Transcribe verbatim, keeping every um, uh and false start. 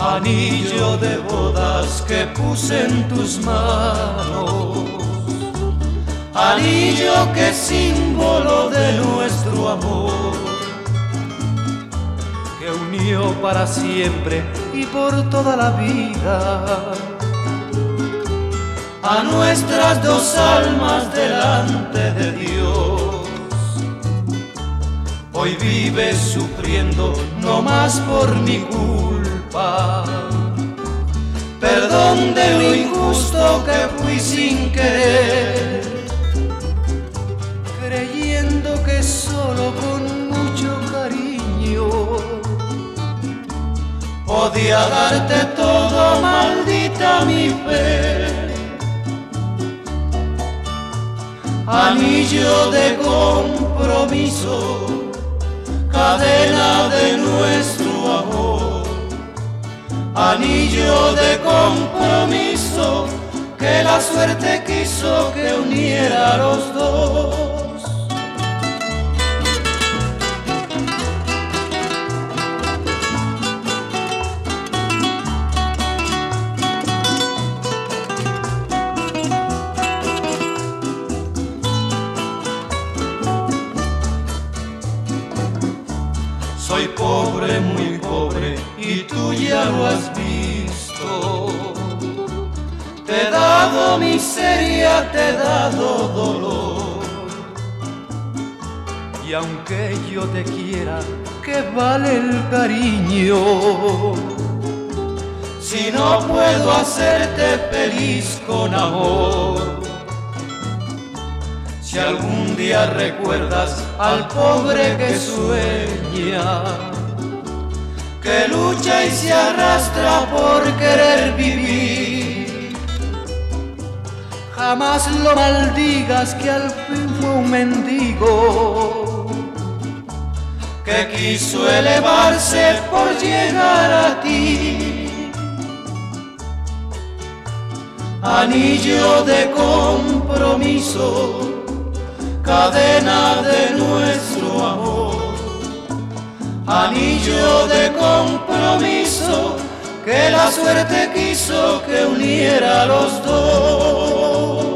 anillo de bodas que puse en tus manos, anillo que es símbolo de nuestro amor, que unió para siempre y por toda la vida a nuestras dos almas delante de Dios. Hoy vives sufriendo no más por mi culpa, perdón de lo injusto que fui sin querer, creyendo que solo con mucho cariño podía darte todo, maldita mi fe. Anillo de compromiso, cadena de nuestro amor, anillo de compromiso que la suerte quiso que uniera a los dos. Soy pobre, muy pobre, y tú ya lo has visto. Te he dado miseria, te he dado dolor. Y aunque yo te quiera, ¿qué vale el cariño? Si no puedo hacerte feliz con amor. Si algún día recuerdas al pobre que sueña, que lucha y se arrastra por querer vivir, jamás lo maldigas, que al fin fue un mendigo que quiso elevarse por llegar a ti. Anillo de compromiso, cadena de nuestro amor, anillo de compromiso que la suerte quiso que uniera a los dos.